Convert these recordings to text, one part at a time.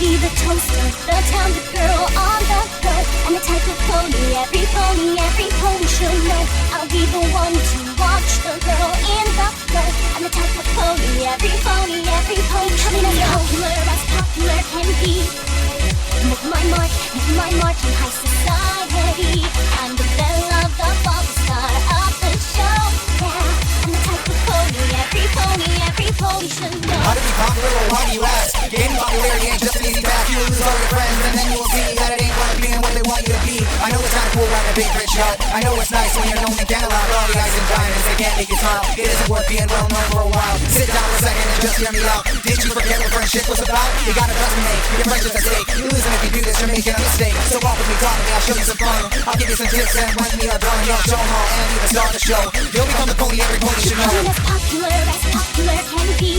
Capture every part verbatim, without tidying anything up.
be the toaster, the talented girl on the go. I'm the type of pony, every pony, every pony should know. I'll be the one to watch the girl in the flow. I'm the type of pony, every pony, every pony should know. Popular as popular can be. Make my mark, make my mark in high society. I'm the belle of the ball, the star of the show. Yeah, I'm the type of pony, every pony, every pony should know. How to be popular, or why do you ask? Gaining popularity ain't just an easy task. You will lose all your friends, and then you will see that it ain't what it being what they want you to be. I know it's kinda cool having a big rich yacht. I know it's nice when you're known and can't allow all the ice and diamonds. They can't make you smile. It isn't worth being well known for a while. Sit down for a second and just hear me out. Did you forget what friendship was about? You gotta trust me, mate. Your friendship's at stake. You're losing if you do this, you're making a mistake. So walk with me, talk with me, I'll show you some fun. I'll give you some tips, and when we are done, you'll show 'em all and be the star of the show. You'll become the pony every pony should know. I'm as popular as popular can be.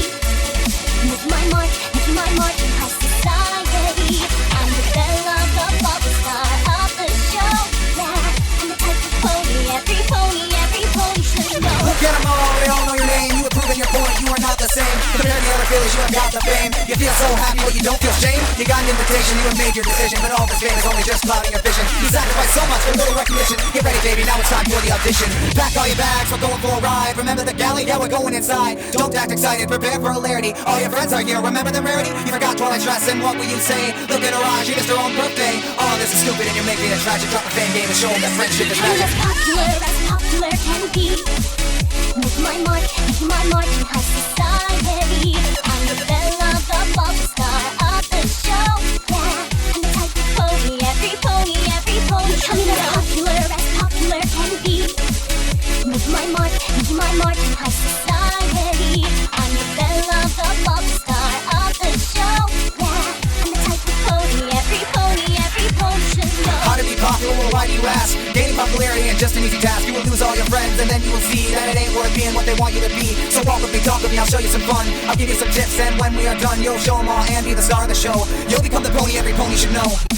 Make my mark, make my mark in high society. I'm the belle of the ball, the star of the show. Yeah, I'm the type of pony, every pony, every pony should know. Look at 'em all, they all know your name. You have proven your point, you are not the same. Compared to the other Phillies, you have got the fame. You feel so happy, but you don't feel shame. You got an invitation, you have made your decision. But all this fame is only just clouding your vision. You sacrificed so much for little recognition. Get ready, baby, now it's time for the audition. Pack all your bags, we're going for a ride. Remember the galley? Yeah, we're going inside. Don't act excited, prepare for hilarity. All your friends are here, remember the rarity. You forgot Twilight dress, and what will you say? Look at her eyes, she missed her own birthday. Oh, this is stupid, and you're making it tragic. Drop a fan game and show 'em that friendship is I'm magic. as popular as popular can be. Make my mark, make my mark in high society. I'm the belle of the ball, the star of the show. Yeah, I'm the type of pony, every pony, every pony should know. I'm as popular as popular can be. Make my mark, make my mark in high society. I'm the belle of the ball, the star of the show. Yeah, I'm the type of pony, every pony, every pony should know. How to be popular, well, why do you ask? Gaining popularity ain't just an easy task. You will lose all your friends, and then you will see that it ain't worth being what they want you to be. So walk with me, talk with me, I'll show you some fun. I'll give you some tips, and when we are done, you'll show 'em all and be the star of the show. You'll become the pony every pony should know.